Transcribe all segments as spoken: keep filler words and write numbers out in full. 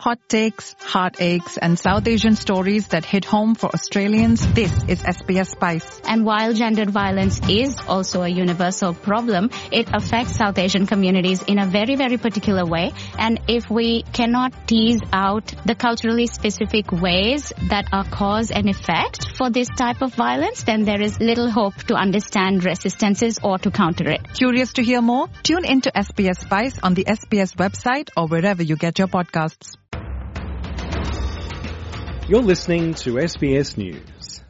Hot takes, heartaches, and South Asian stories that hit home for Australians. This is S B S Spice. And while gendered violence is also a universal problem, it affects South Asian communities in a very, very particular way. And if we cannot tease out the culturally specific ways that are cause and effect for this type of violence, then there is little hope to understand resistances or to counter it. Curious to hear more? Tune into S B S Spice on the S B S website or wherever you get your podcasts. You're listening to S B S News.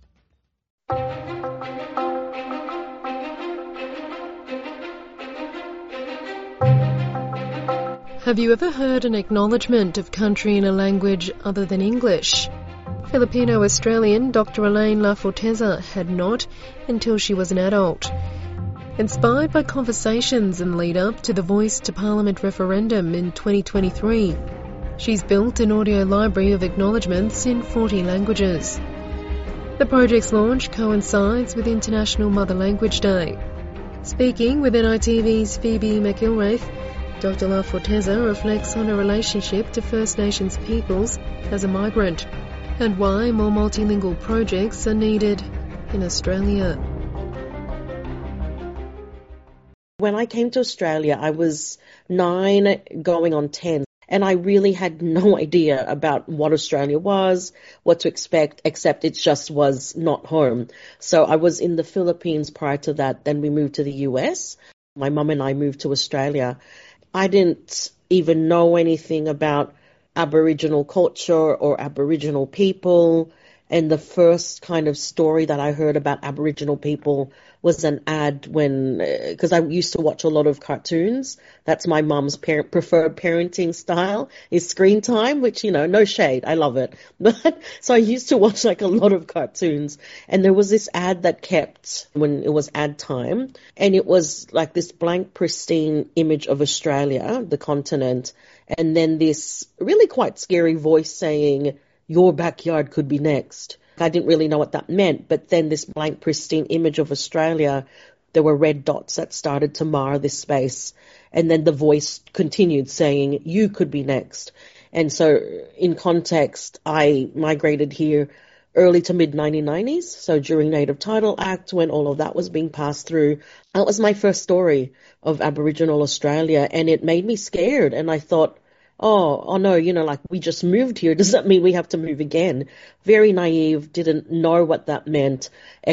Have you ever heard an acknowledgement of country in a language other than English? Filipino-Australian Doctor Elaine Laforteza had not until she was an adult. Inspired by conversations and lead-up to the Voice to Parliament referendum in twenty twenty-three, she's built an audio library of acknowledgements in forty languages. The project's launch coincides with International Mother Language Day. Speaking with N I T V's Phoebe McIlwraith, Doctor Laforteza reflects on her relationship to First Nations peoples as a migrant and why more multilingual projects are needed in Australia. When I came to Australia, I was nine going on ten. And I really had no idea about what Australia was, what to expect, except it just was not home. So I was in the Philippines prior to that. Then we moved to the U S. My mum and I moved to Australia. I didn't even know anything about Aboriginal culture or Aboriginal people. And the first kind of story that I heard about Aboriginal people was an ad when, because uh, I used to watch a lot of cartoons. That's my mum's par- preferred parenting style, is screen time, which, you know, no shade. I love it. But so I used to watch like a lot of cartoons. And there was this ad that kept when it was ad time. And it was like this blank, pristine image of Australia, the continent. And then this really quite scary voice saying, "Your backyard could be next." I didn't really know what that meant, but then this blank, pristine image of Australia, there were red dots that started to mar this space. And then the voice continued saying, "You could be next." And so in context, I migrated here early to mid nineteen nineties. So during Native Title Act, when all of that was being passed through, that was my first story of Aboriginal Australia. And it made me scared. And I thought, oh, oh no, you know, like we just moved here. Does that mean we have to move again? Very naive, didn't know what that meant,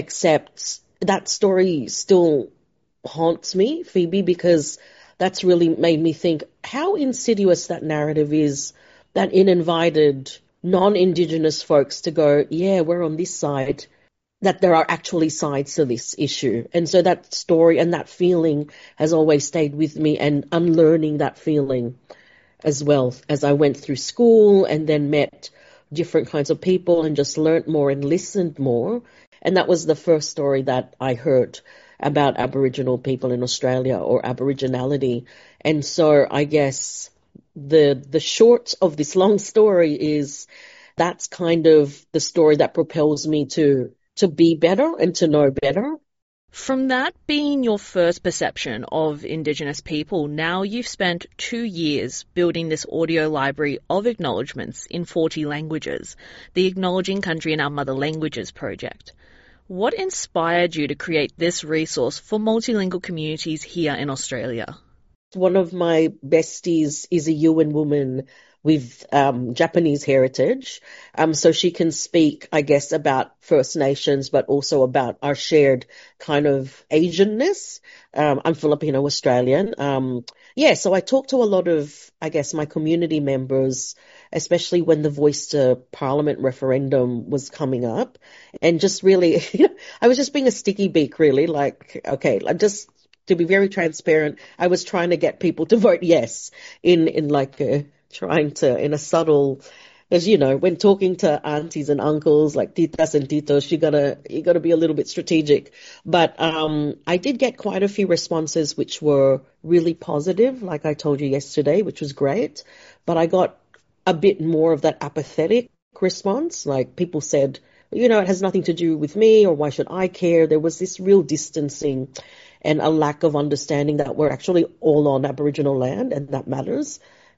except that story still haunts me, Phoebe, because that's really made me think how insidious that narrative is, that it invited non-Indigenous folks to go, yeah, we're on this side, that there are actually sides to this issue. And so that story and that feeling has always stayed with me, and unlearning that feeling as well as I went through school and then met different kinds of people and just learnt more and listened more. And that was the first story that I heard about Aboriginal people in Australia, or Aboriginality. And so I guess the the short of this long story is that's kind of the story that propels me to to be better and to know better. From that being your first perception of Indigenous people, now you've spent two years building this audio library of acknowledgements in forty languages, the Acknowledging Country in Our Mother Languages project. What inspired you to create this resource for multilingual communities here in Australia? One of my besties is a Yuin woman with um, Japanese heritage. Um, so she can speak, I guess, about First Nations, but also about our shared kind of Asianness. Um, I'm Filipino-Australian. Um, yeah, so I talked to a lot of, I guess, my community members, especially when the Voice to Parliament referendum was coming up. And just really, I was just being a sticky beak, really. Like, okay, like just to be very transparent, I was trying to get people to vote yes in, in like a, trying to, in a subtle, as you know, when talking to aunties and uncles, like titas and titos, you gotta, you gotta be a little bit strategic. But, um, I did get quite a few responses which were really positive, like I told you yesterday, which was great. But I got a bit more of that apathetic response. Like people said, you know, it has nothing to do with me, or why should I care? There was this real distancing and a lack of understanding that we're actually all on Aboriginal land and that matters. And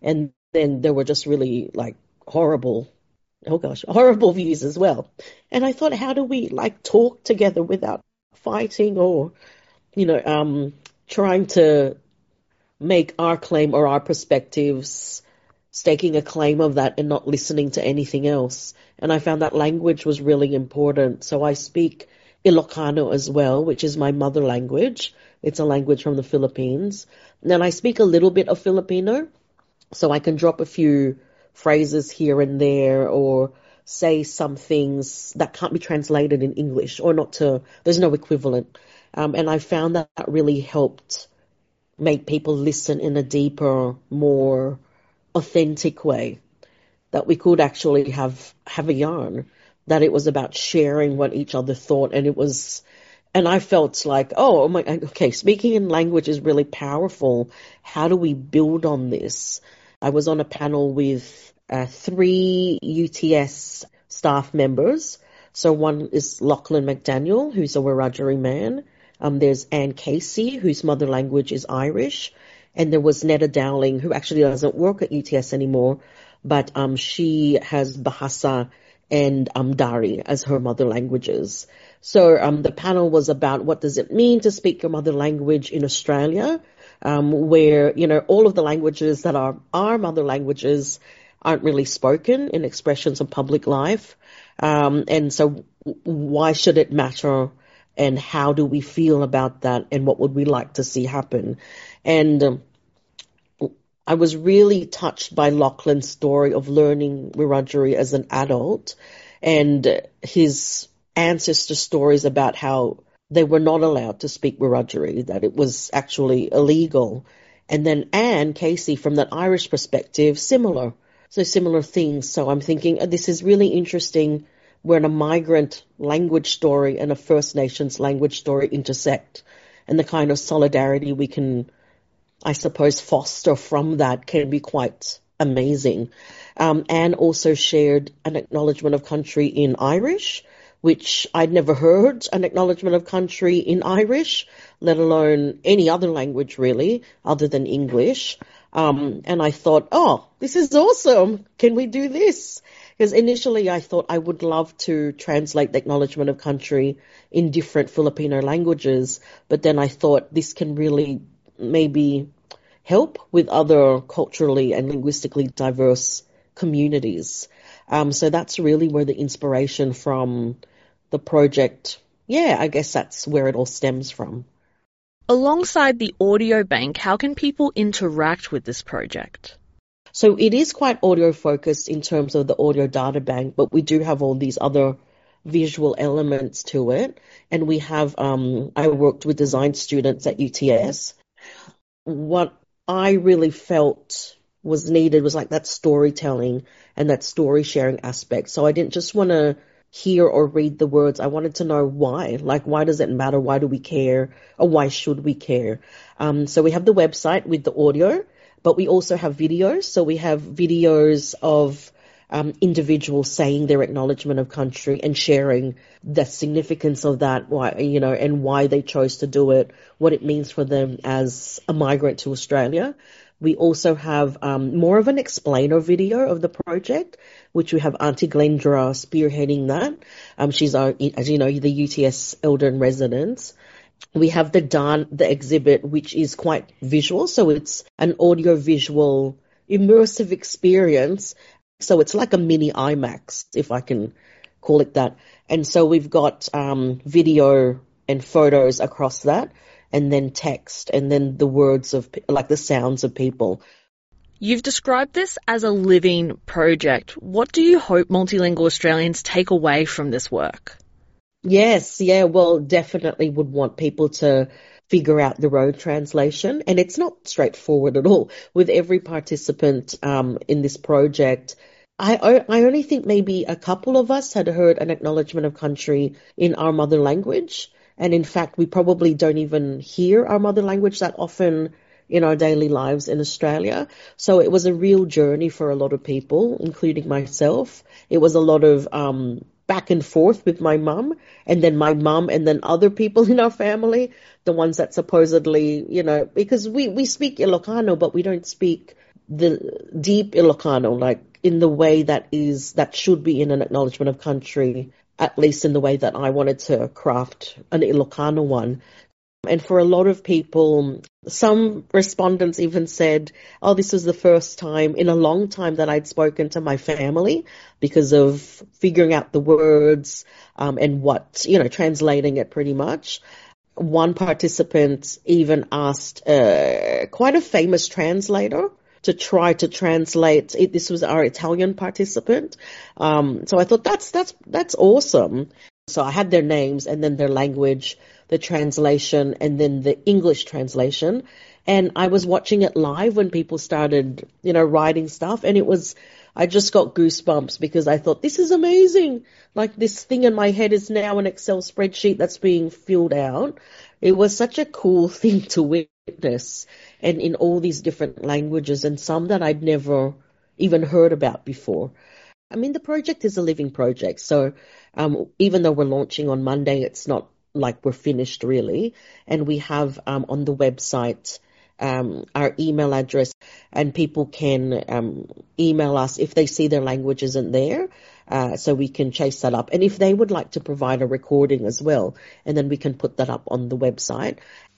then there were just really like horrible, oh gosh, horrible views as well. And I thought, how do we like talk together without fighting or, you know, um, trying to make our claim or our perspectives, staking a claim of that and not listening to anything else. And I found that language was really important. So I speak Ilocano as well, which is my mother language. It's a language from the Philippines. And then I speak a little bit of Filipino, so I can drop a few phrases here and there or say some things that can't be translated in English or not to, there's no equivalent. Um, and I found that that really helped make people listen in a deeper, more authentic way, that we could actually have, have a yarn, that it was about sharing what each other thought. And it was, and I felt like, oh, my, okay, speaking in language is really powerful. How do we build on this? I was on a panel with uh, three U T S staff members. So one is Lachlan McDaniel, who's a Wiradjuri man. Um, there's Anne Casey, whose mother language is Irish. And there was Netta Dowling, who actually doesn't work at U T S anymore, but um, she has Bahasa and um, Dari as her mother languages. So um, the panel was about what does it mean to speak your mother language in Australia, um, where, you know, all of the languages that are our mother languages aren't really spoken in expressions of public life. Um, and so why should it matter? And how do we feel about that? And what would we like to see happen? And um, I was really touched by Lachlan's story of learning Wiradjuri as an adult and his ancestor stories about how they were not allowed to speak Wiradjuri, that it was actually illegal. And then Anne Casey, from that Irish perspective, similar. So similar things. So I'm thinking, oh, this is really interesting when a migrant language story and a First Nations language story intersect, and the kind of solidarity we can, I suppose, foster from that can be quite amazing. Um, Anne also shared an acknowledgement of country in Irish, which I'd never heard an acknowledgement of country in Irish, let alone any other language really, other than English. Um, and I thought, oh, this is awesome. Can we do this? Because initially I thought I would love to translate the acknowledgement of country in different Filipino languages, but then I thought this can really maybe help with other culturally and linguistically diverse communities. Um, so that's really where the inspiration from the project, yeah, I guess that's where it all stems from. Alongside the audio bank, how can people interact with this project? So it is quite audio focused in terms of the audio data bank, but we do have all these other visual elements to it. And we have, um, I worked with design students at U T S. What I really felt was needed was like that storytelling and that story sharing aspect. So I didn't just want to hear or read the words. I wanted to know why. Like, why does it matter? Why do we care? Or why should we care? Um, so we have the website with the audio, but we also have videos. So we have videos of um, individuals saying their acknowledgement of country and sharing the significance of that, why, you know, and why they chose to do it, what it means for them as a migrant to Australia. We also have um, more of an explainer video of the project, which we have Auntie Glendra spearheading that. Um, she's our, as you know, the U T S elder in residence. We have the Dan, the exhibit, which is quite visual. So it's an audio-visual immersive experience. So it's like a mini IMAX, if I can call it that. And so we've got um, video and photos across that, and then text, and then the words of, like the sounds of people. You've described this as a living project. What do you hope multilingual Australians take away from this work? Yes, yeah, well, definitely would want people to figure out their own translation. And it's not straightforward at all. With every participant um, in this project, I, I only think maybe a couple of us had heard an acknowledgement of country in our mother language. And in fact, we probably don't even hear our mother language that often in our daily lives in Australia. So it was a real journey for a lot of people, including myself. It was a lot of um, back and forth with my mum, and then my mum, and then other people in our family, the ones that supposedly, you know, because we, we speak Ilocano, but we don't speak the deep Ilocano, like in the way that is, that should be in an acknowledgement of country, at least in the way that I wanted to craft an Ilocano one. And for a lot of people, some respondents even said, oh, this was the first time in a long time that I'd spoken to my family because of figuring out the words um, and what, you know, translating it pretty much. One participant even asked uh, quite a famous translator to try to translate it. This was our Italian participant. Um, so I thought that's, that's, that's awesome. So I had their names and then their language, the translation, and then the English translation. And I was watching it live when people started, you know, writing stuff. And it was, I just got goosebumps because I thought, this is amazing. Like, this thing in my head is now an Excel spreadsheet that's being filled out. It was such a cool thing to witness, and in all these different languages, and some that I'd never even heard about before. I mean, the project is a living project. So um, even though we're launching on Monday, it's not like we're finished really. And we have um, on the website um, our email address, and people can um, email us if they see their language isn't there, uh, so we can chase that up. And if they would like to provide a recording as well, and then we can put that up on the website.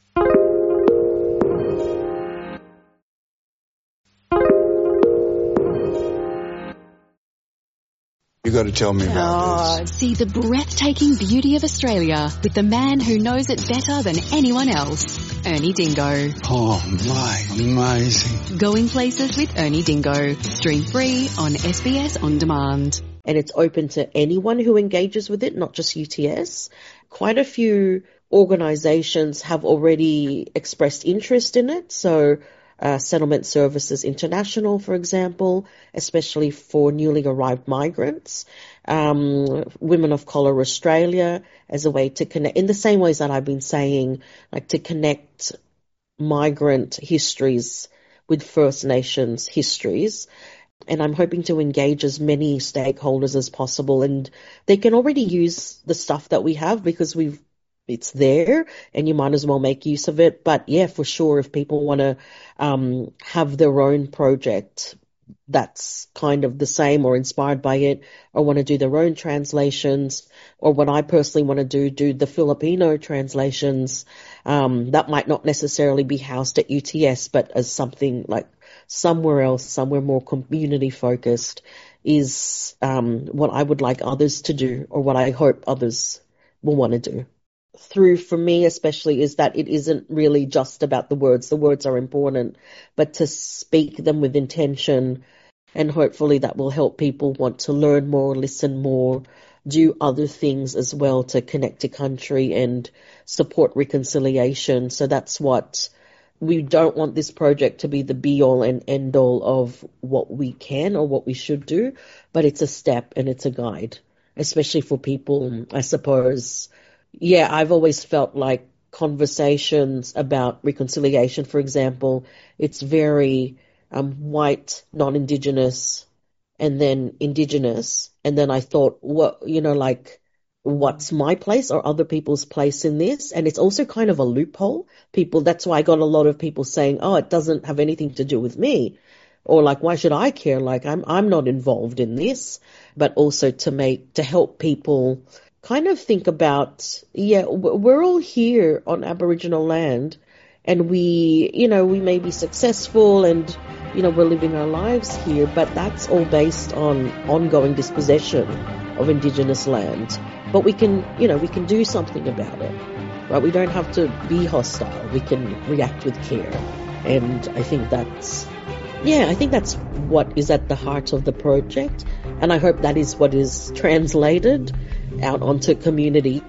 You got to tell me about Oh, this. see the breathtaking beauty of Australia with the man who knows it better than anyone else, Ernie Dingo. Oh my, amazing. Going Places with Ernie Dingo. Stream free on S B S On Demand. And it's open to anyone who engages with it, not just U T S. Quite a few organisations have already expressed interest in it. So uh, Settlement Services International, for example, especially for newly arrived migrants. Um, Women of Colour Australia as a way to connect, in the same ways that I've been saying, like to connect migrant histories with First Nations histories. And I'm hoping to engage as many stakeholders as possible. And they can already use the stuff that we have because we've, it's there and you might as well make use of it. But yeah, for sure, if people want to um, have their own project that's kind of the same or inspired by it, or want to do their own translations, or what I personally want to do, do the Filipino translations, um, that might not necessarily be housed at U T S, but as something like somewhere else, somewhere more community focused, is um, what I would like others to do, or what I hope others will want to do. Through, for me especially, is that it isn't really just about the words. The words are important, but to speak them with intention, and hopefully that will help people want to learn more, listen more, do other things as well to connect to country and support reconciliation. So that's what we don't want this project to be the be-all and end-all of what we can or what we should do, but it's a step and it's a guide, especially for people, I suppose. Yeah, I've always felt like conversations about reconciliation, for example, it's very um, white, non-Indigenous, and then Indigenous. And then I thought, what, you know, like, what's my place or other people's place in this? And it's also kind of a loophole. People, that's why I got a lot of people saying, oh, it doesn't have anything to do with me. Or like, why should I care? Like, I'm, I'm not involved in this. But also to make, to help people kind of think about, yeah, we're all here on Aboriginal land, and we, you know, we may be successful and, you know, we're living our lives here, but that's all based on ongoing dispossession of Indigenous land. But we can, you know, we can do something about it, right? We don't have to be hostile. We can react with care. And I think that's, yeah, I think that's what is at the heart of the project. And I hope that is what is translated out onto community.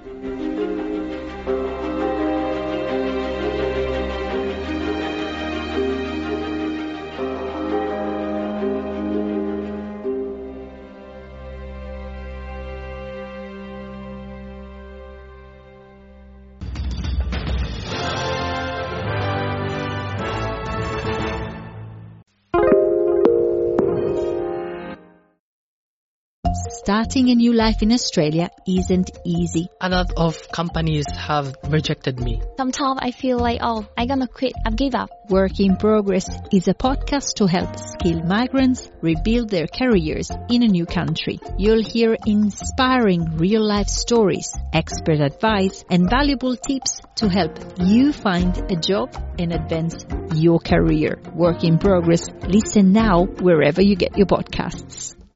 Starting a new life in Australia isn't easy. A lot of companies have rejected me. Sometimes I feel like, oh, I'm gonna quit, I've give up. Work in Progress is a podcast to help skilled migrants rebuild their careers in a new country. You'll hear inspiring real-life stories, expert advice, and valuable tips to help you find a job and advance your career. Work in Progress. Listen now wherever you get your podcasts.